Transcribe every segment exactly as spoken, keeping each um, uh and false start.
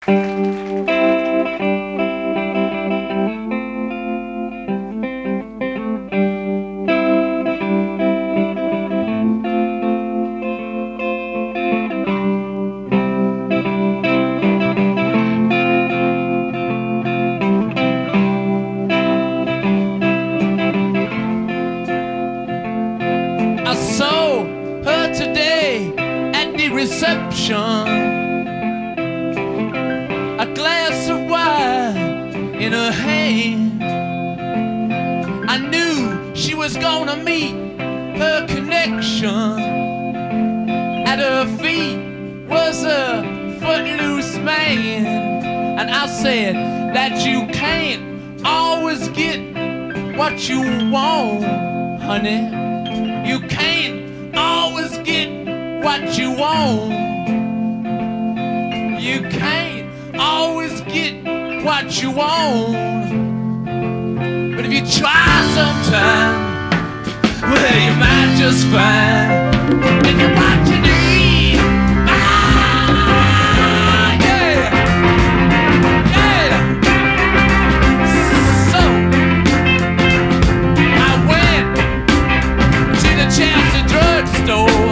Reception, a glass of wine in her hand. I knew she was gonna meet her connection. At her feet was a footloose man, and I said that you can't always get what you want, honey. You can't always get what you want. You can't always get what you want. But if you try sometime, well, you might just find that you're what you need. Ah, yeah, yeah. So I went to the Chelsea drugstore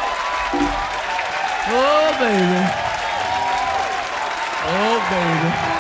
Oh, baby. Oh, baby.